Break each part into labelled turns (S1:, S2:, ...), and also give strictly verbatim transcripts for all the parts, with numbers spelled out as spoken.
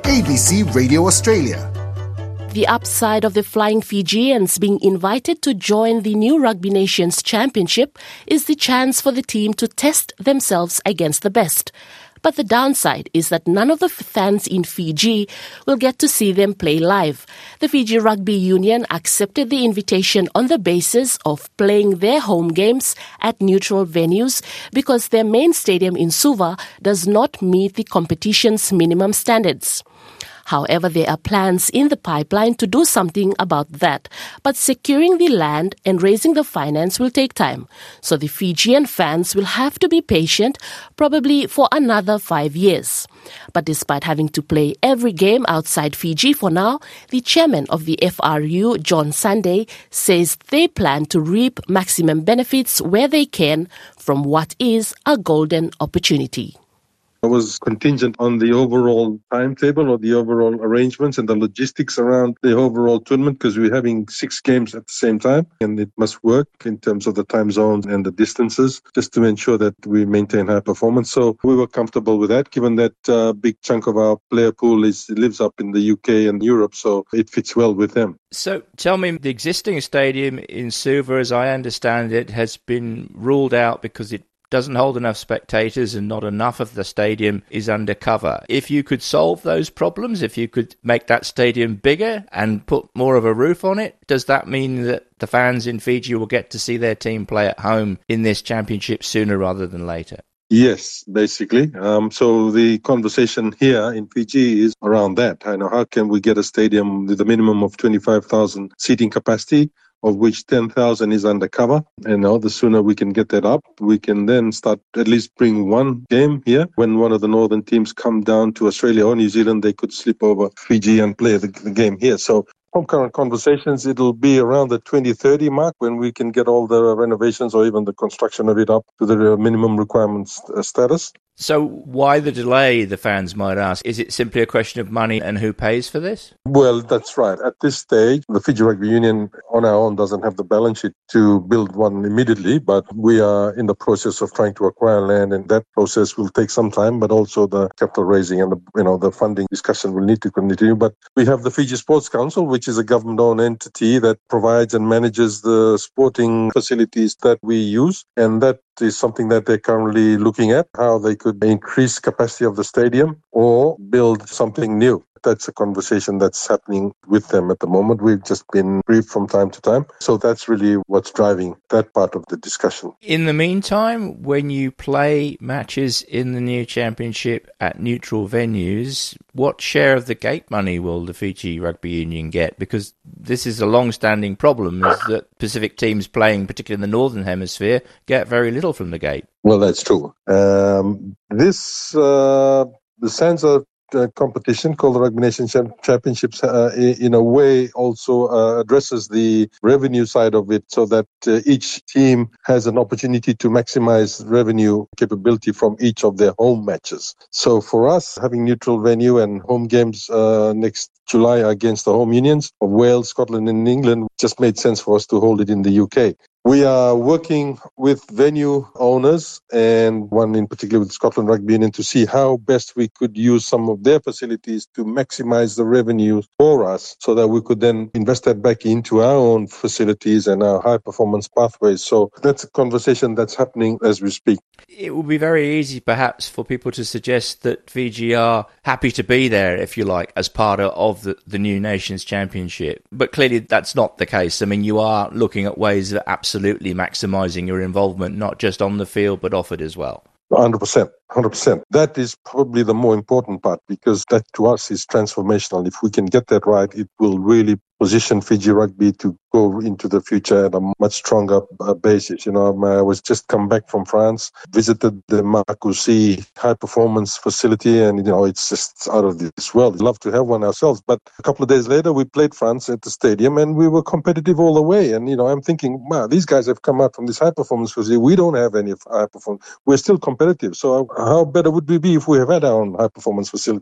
S1: A B C Radio Australia.
S2: The upside of the Flying Fijians being invited to join the new Rugby Nations Championship is the chance for the team to test themselves against the best. But the downside is that none of the fans in Fiji will get to see them play live. The Fiji Rugby Union accepted the invitation on the basis of playing their home games at neutral venues because their main stadium in Suva does not meet the competition's minimum standards. However, there are plans in the pipeline to do something about that. But securing the land and raising the finance will take time. So the Fijian fans will have to be patient, probably for another five years. But despite having to play every game outside Fiji for now, the chairman of the F R U, John Sunday, says they plan to reap maximum benefits where they can from what is a golden opportunity.
S3: It was contingent on the overall timetable or the overall arrangements and the logistics around the overall tournament because we're having six games at the same time and it must work in terms of the time zones and the distances just to ensure that we maintain high performance. So we were comfortable with that given that a big chunk of our player pool is lives up in the U K and Europe, so it fits well with them.
S4: So tell me, the existing stadium in Suva, as I understand it, has been ruled out because it doesn't hold enough spectators and not enough of the stadium is undercover. If you could solve those problems, if you could make that stadium bigger and put more of a roof on it, does that mean that the fans in Fiji will get to see their team play at home in this championship sooner rather than later?
S3: Yes, basically. Um, so the conversation here in Fiji is around that. I know how can we get a stadium with a minimum of twenty-five thousand seating capacity, of which ten thousand is undercover. And now the sooner we can get that up, we can then start at least bring one game here. When one of the northern teams come down to Australia or New Zealand, they could slip over Fiji and play the, the game here. So from current conversations, it'll be around the twenty thirty mark when we can get all the renovations or even the construction of it up to the minimum requirements uh, status.
S4: So why the delay, the fans might ask? Is it simply a question of money and who pays for this?
S3: Well, that's right. At this stage, the Fiji Rugby Union on our own doesn't have the balance sheet to build one immediately, but we are in the process of trying to acquire land, and that process will take some time, but also the capital raising and the, you know, the funding discussion will need to continue. But we have the Fiji Sports Council, which is a government-owned entity that provides and manages the sporting facilities that we use, and that is something that they're currently looking at, how they could increase capacity of the stadium or build something new. That's a conversation that's happening with them at the moment. We've just been briefed from time to time. So that's really what's driving that part of the discussion.
S4: In the meantime, when you play matches in the new championship at neutral venues, what share of the gate money will the Fiji Rugby Union get? Because this is a long-standing problem, is that Pacific teams playing, particularly in the Northern Hemisphere, get very little from the gate.
S3: Well, that's true. Um, this, uh, the sense of Uh, competition called the Rugby Nations Championships uh, in a way also uh, addresses the revenue side of it so that uh, each team has an opportunity to maximize revenue capability from each of their home matches. So for us, having neutral venue and home games uh, next July against the home unions of Wales, Scotland and England just made sense for us to hold it in the U K. We are working with venue owners and one in particular with Scotland Rugby Union to see how best we could use some of their facilities to maximize the revenue for us so that we could then invest that back into our own facilities and our high performance pathways. So that's a conversation that's happening as we speak.
S4: It would be very easy perhaps for people to suggest that Fiji are happy to be there, if you like, as part of the, the new Nations Championship. But clearly that's not the case. I mean, you are looking at ways of absolutely absolutely maximising your involvement, not just on the field, but off it as well.
S3: one hundred percent. one hundred percent. That is probably the more important part because that to us is transformational. If we can get that right, it will really position Fiji Rugby to go into the future at a much stronger uh, basis. You know, I was just come back from France, visited the Marcoussis high performance facility, and, you know, it's just out of this world. We'd love to have one ourselves. But a couple of days later, we played France at the stadium and we were competitive all the way. And, you know, I'm thinking, wow, these guys have come out from this high performance facility. We don't have any high performance. We're still competitive. So how better would we be if we have had our own high performance facility?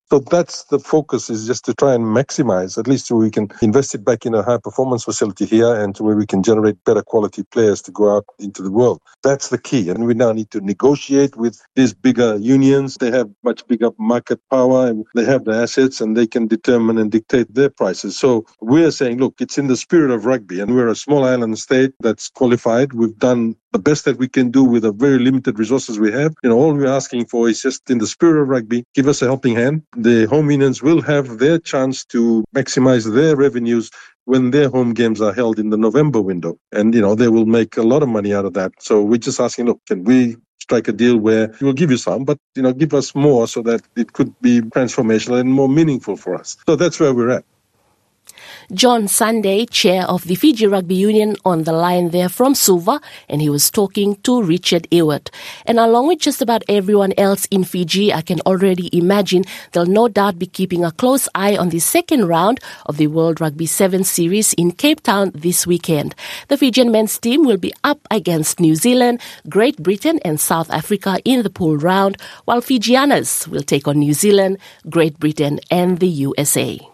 S3: So that's the focus, is just to try and maximize, at least so we can invest it back in a high-performance facility here and to where we can generate better quality players to go out into the world. That's the key. And we now need to negotiate with these bigger unions. They have much bigger market power, and they have the assets, and they can determine and dictate their prices. So we're saying, look, it's in the spirit of rugby, and we're a small island state that's qualified. We've done the best that we can do with the very limited resources we have. You know, all we're asking for is just in the spirit of rugby, give us a helping hand. The home unions will have their chance to maximize their revenues when their home games are held in the November window. And, you know, they will make a lot of money out of that. So we're just asking, look, can we strike a deal where we'll give you some, but, you know, give us more so that it could be transformational and more meaningful for us. So that's where we're at.
S2: John Sunday, chair of the Fiji Rugby Union, on the line there from Suva, and he was talking to Richard Ewart. And along with just about everyone else in Fiji, I can already imagine they'll no doubt be keeping a close eye on the second round of the World Rugby Sevens series in Cape Town this weekend. The Fijian men's team will be up against New Zealand, Great Britain and South Africa in the pool round, while Fijianas will take on New Zealand, Great Britain and the U S A.